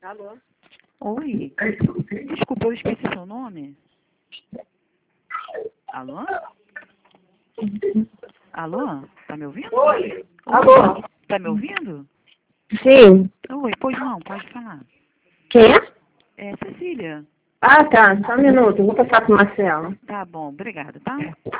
Alô? Oi. Desculpa, eu esqueci seu nome. Alô? Alô? Tá me ouvindo? Oi. Oi. Alô? Tá me ouvindo? Sim. Oi, pois não, pode falar. Quem é? É Cecília. Ah, tá. Só um minuto. Vou passar pro Marcelo. Tá bom, obrigada, tá?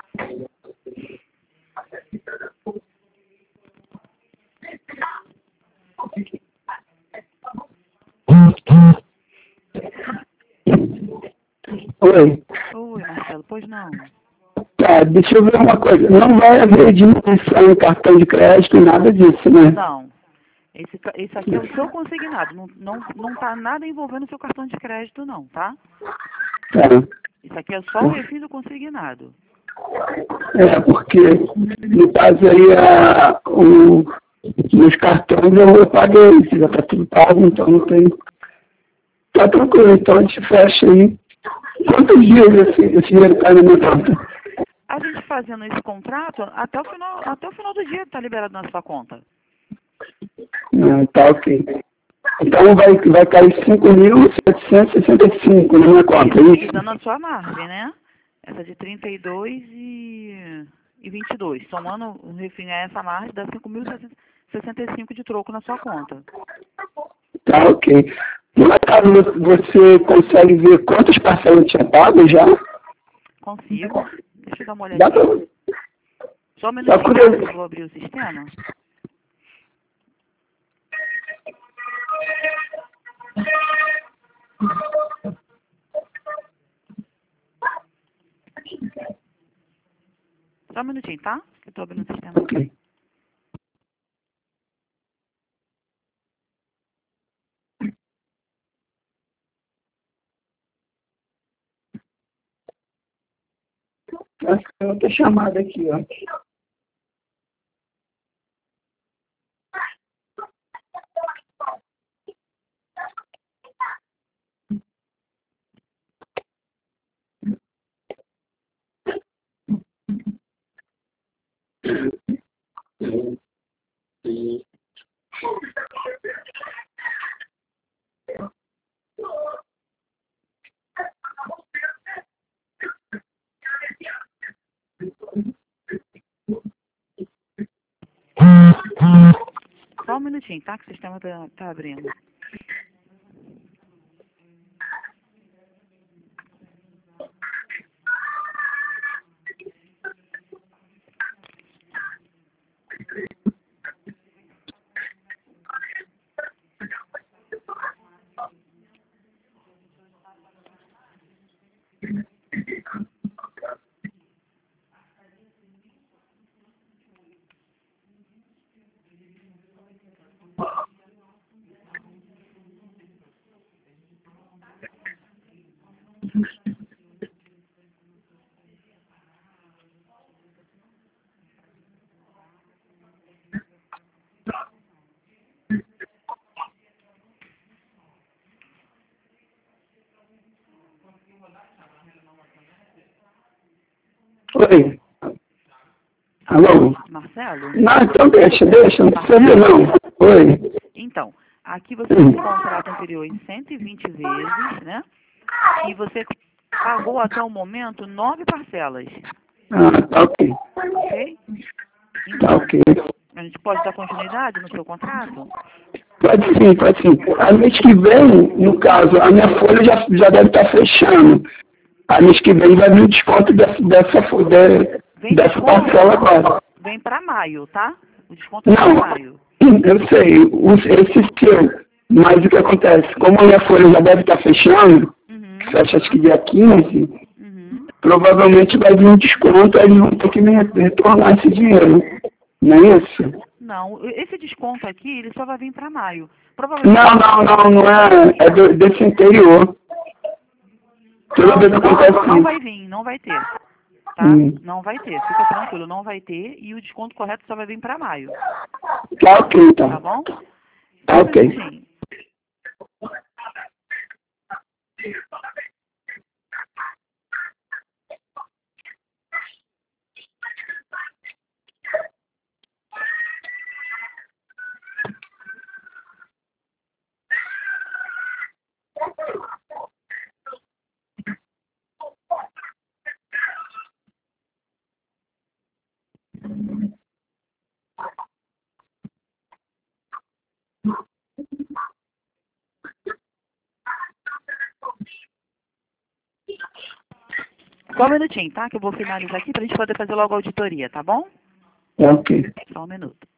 Oi. Oi, Marcelo, pois não. Tá, deixa eu ver uma coisa. Não vai haver diminuição em cartão de crédito, nada disso, né? Não. Esse aqui é o seu consignado. Não tá nada envolvendo o seu cartão de crédito, não, tá? Tá. Isso aqui é só o refis do consignado. É, porque no caso aí, nos cartões eu paguei, já tá tudo pago, então não tem. Tá tranquilo, então a gente fecha aí. Quantos dias esse dinheiro cai na minha conta? A gente fazendo esse contrato, até o final do dia tá liberado na sua conta. Ah, tá ok. Então vai cair 5.765 na minha conta, é isso? Dando a sua margem, né? Essa de 32 e 22. Somando, enfim, a essa margem, dá 5.065 de troco na sua conta. Tá ok. Por acaso você consegue ver quantas parcelas eu tinha pago já? Consigo. Deixa eu dar uma Dá pra... olhadinha. Só um Só minutinho, tá? Que eu curioso. vou abrir o sistema. Só um minutinho, tá? Que eu tô abrindo o sistema aqui. Ok. Acho que tem outra chamada aqui, ó. Só um minutinho, tá? Que o sistema tá abrindo. Oi. Alô? Marcelo? Não, então deixa, não precisa ver não. Oi. Então, aqui você tem um contrato anterior em 120 vezes, né? E você pagou até o momento 9 parcelas, Ah, tá ok. ok? Tá Então, ok. a gente pode dar continuidade no seu contrato? Pode sim, pode sim. A mês que vem, no caso, a minha folha já deve estar fechando. A mês que vem vai vir o desconto Vem dessa parcela desconto, agora. vem para maio, tá? O desconto é para Não, maio. eu sei, esse seu. Mas o que acontece? Como a minha folha já deve estar fechando, Uhum, fecha acho que dia 15, uhum. provavelmente vai vir um desconto, aí eles vão ter que me retornar esse dinheiro. Não é isso? Não, esse desconto aqui, ele só vai vir para maio. Não, Provavelmente, não é. É desse anterior. Toda vez acontece não vai isso. vir, não vai ter, tá? Hum. Não vai ter, fica tranquilo, não vai ter. E o desconto correto só vai vir para maio, Tá ok, tá então. bom? Só Tá um ok. minutinho. Só um minutinho, tá? Que eu vou finalizar aqui pra gente poder fazer logo a auditoria, tá bom? Ok. Só um minuto.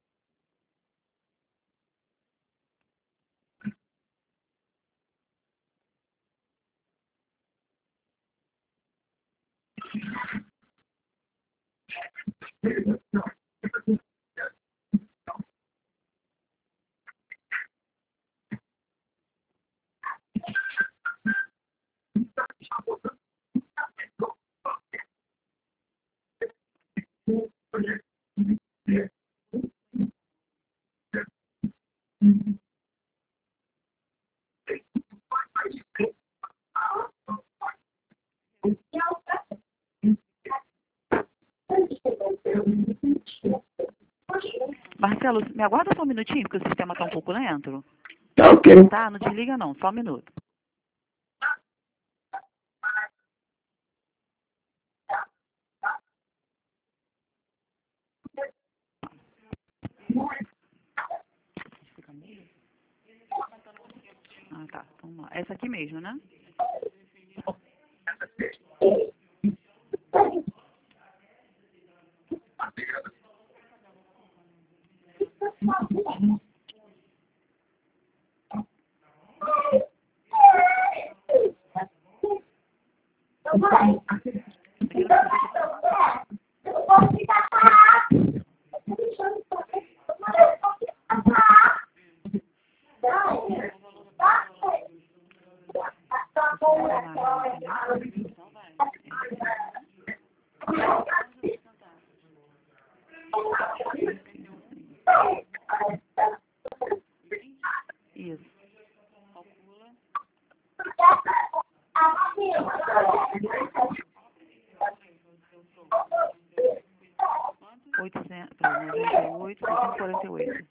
Marcelo, me aguarda só um minutinho, porque o sistema tá um pouco lento. Tá ok. Tá? Não desliga não, só um minuto. Ah, tá. Vamos lá. Essa aqui mesmo, né? Isso. 800, 98, 648.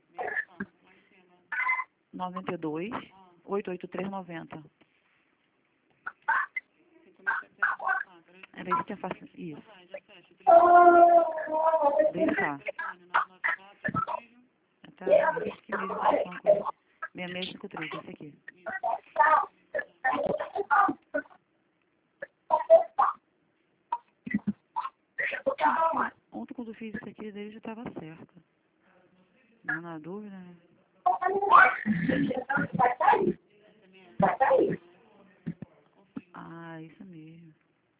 92, 883,90. Era isso que é fácil. Isso. Deixa. Até aqui mesmo. 6653, esse aqui. Ontem quando eu fiz isso aqui dele já estava certo. Não na dúvida, né? Ah, isso mesmo.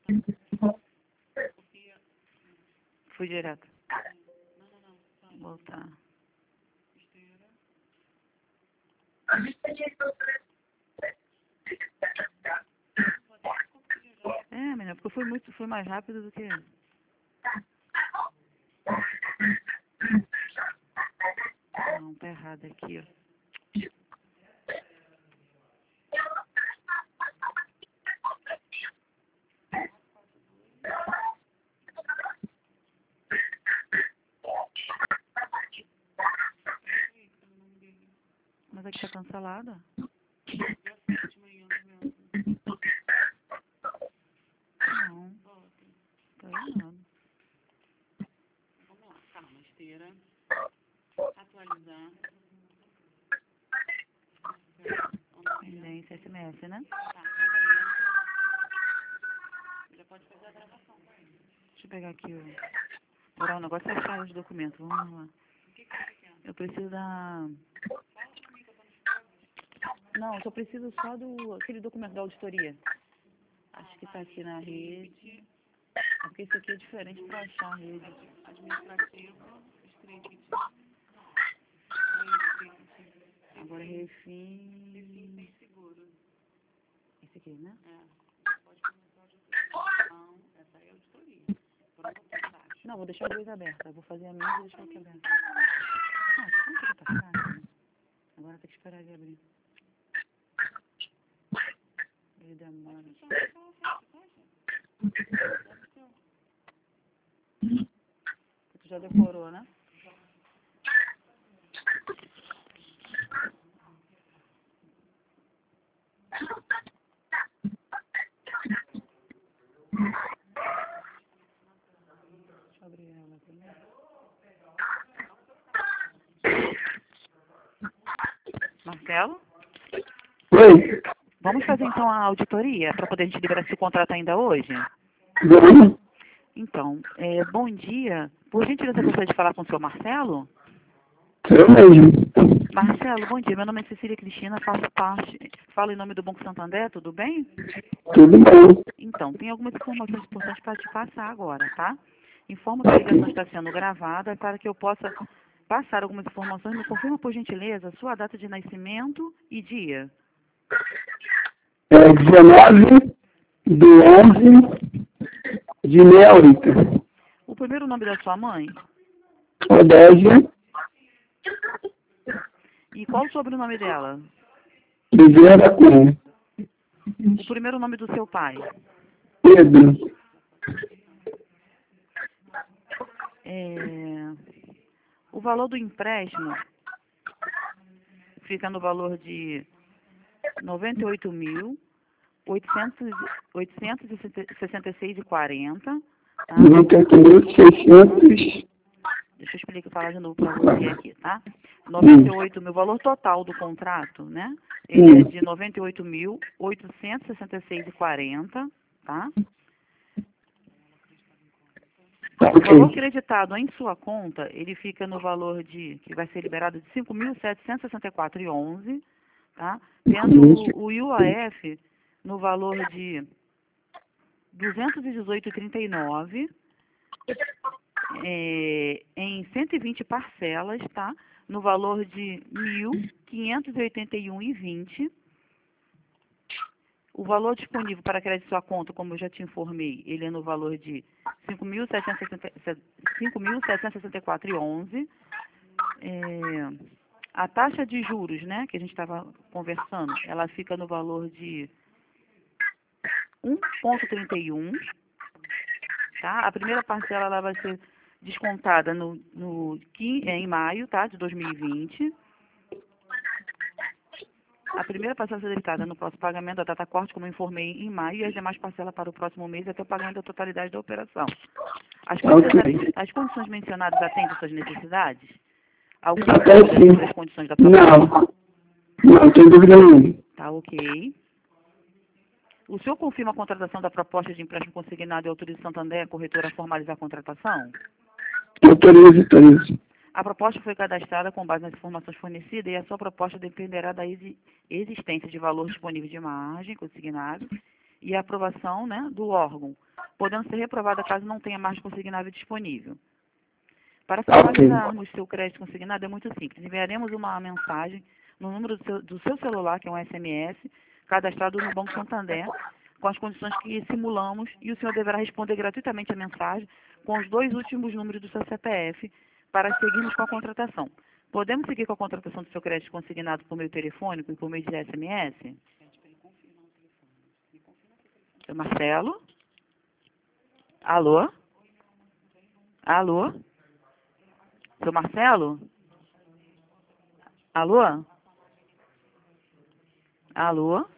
Fui direto. Voltar. É, menina, porque eu fui mais rápido do que... Não, tá errado aqui, ó. Mas aqui tá cancelada. Não. Tá errado. Vamos lá, calma, esteira. Atualizar. Pendência SMS, né? Tá, pagamento. Já pode fazer a gravação. Deixa eu pegar aqui o... Agora o negócio é achar os documentos. Vamos lá. O que você quer? Eu preciso da... Não, eu só preciso só do... Aquele documento da auditoria. Acho que tá aqui na rede. É porque esse aqui é diferente para achar a rede. Administrativo, script. Agora refim... Refim seguro. Esse aqui, né? Já pode começar a auditoria. Não, essa aí é a auditoria. Pronto, embaixo. Não, vou deixar os dois abertos. Eu vou fazer a minha e vou deixar aqui aberto. Ah, como que já tá fácil? Agora tem que esperar ele abrir. Ele demora. Tu já decorou, né? Deixa eu abrir ela primeiro. Marcelo? Oi. Vamos fazer então a auditoria para poder a gente liberar esse contrato ainda hoje? Bom, Então, bom dia. Por gentileza, eu gostaria de falar com o senhor Marcelo? eu mesmo. Marcelo, bom dia. Meu nome é Cecília Cristina, falo em nome do Banco Santander, tudo bem? Tudo bom. Então, tem algumas informações importantes para te passar agora, tá? Informo que a ligação está sendo gravada para que eu possa passar algumas informações. Me confirma, por gentileza, sua data de nascimento e dia. É 19 de 11 de 68. O primeiro nome da sua mãe Odésia e qual o sobrenome dela? Oliveira da Cunha. O primeiro nome do seu pai. Pedro. O valor do empréstimo fica no valor de R$ 98.866,40. Tá? 98.600. Deixa eu explicar, falar de novo para você aqui, tá? 98 mil, o valor total do contrato, né? Ele é de R$ 98.866,40, tá? Tá, O valor ok. creditado em sua conta, ele fica no valor que vai ser liberado de R$ 5.764,11, tá? Tendo o UAF no valor de R$ 218,39, em 120 parcelas, tá? No valor de R$ 1.581,20. O valor disponível para crédito em sua conta, como eu já te informei, ele é no valor de R$ 5.764,11. A taxa de juros, né, que a gente estava conversando, ela fica no valor de 1,31. Tá? A primeira parcela ela vai ser descontada em maio, tá, de 2020. A primeira parcela será debitada no próximo pagamento da data corte, como eu informei, em maio, e as demais parcelas para o próximo mês até o pagamento da totalidade da operação. As condições mencionadas atendem às suas necessidades? Alguma Até dúvida sim. sobre as condições da proposta? Não tem dúvida nenhuma. Tá, ok. O senhor confirma a contratação da proposta de empréstimo consignado e autoriza o Santander, a corretora, a formalizar a contratação? Autorizo. A proposta foi cadastrada com base nas informações fornecidas e a sua proposta dependerá da existência de valor disponível de margem consignado e a aprovação, né, do órgão, podendo ser reprovada caso não tenha margem consignável disponível. Para formalizarmos seu crédito consignado é muito simples. Enviaremos uma mensagem no número do seu celular, que é um SMS, cadastrado no Banco Santander, com as condições que simulamos, e o senhor deverá responder gratuitamente a mensagem com os 2 últimos números do seu CPF para seguirmos com a contratação. Podemos seguir com a contratação do seu crédito consignado por meio telefônico e por meio de SMS? Seu Marcelo? Alô? Alô? Seu Marcelo? Alô? Alô?